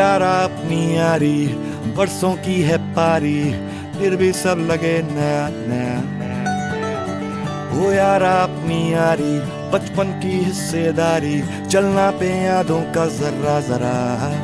यारा अपनी यारी बरसों की है पारी, फिर भी सब लगे नया नया। वो यारा अपनी यारी बचपन की हिस्सेदारी, चलना पे यादों का जरा जरा,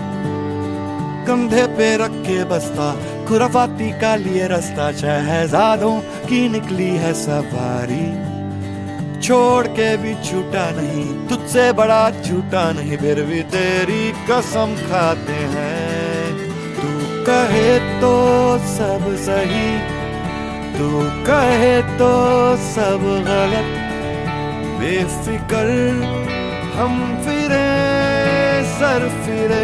कंधे पे रख के बस्ता खुराफाती का लिए रास्ता, शहजादों की निकली है सवारी, छोड़ के भी छूटा नहीं, तुझसे बड़ा झूठा नहीं, फिर भी तेरी कसम खाते हैं। तू कहे तो सब सही, तू कहे तो सब गलत, बेफिक्र हम फिरे सर फिरे।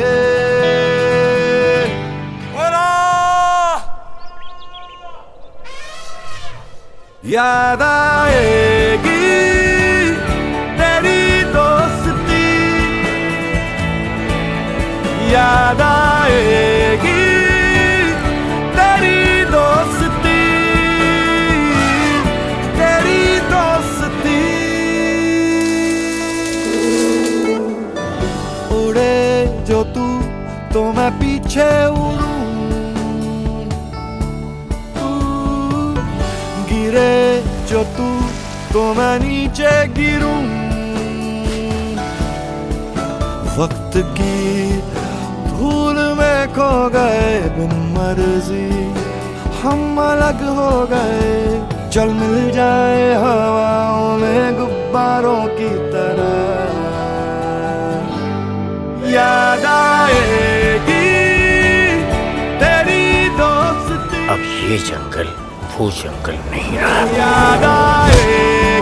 याद आएगी तेरी दोस्ती, याद आएगी तेरी दोस्ती, तेरी दोस्ती। उड़े जो तू तो मैं पीछे उड़ूं, गिरे जो तू तो मैं नीचे गिरूं, वक्त की धूल में खो गए बिन मर्जी, हम अलग हो गए, चल मिल जाए हवाओं में गुब्बारों की तरह। याद आएगी तेरी दोस्ती, अब ये जंगल वो जंगल नहीं रहा। याद आएगी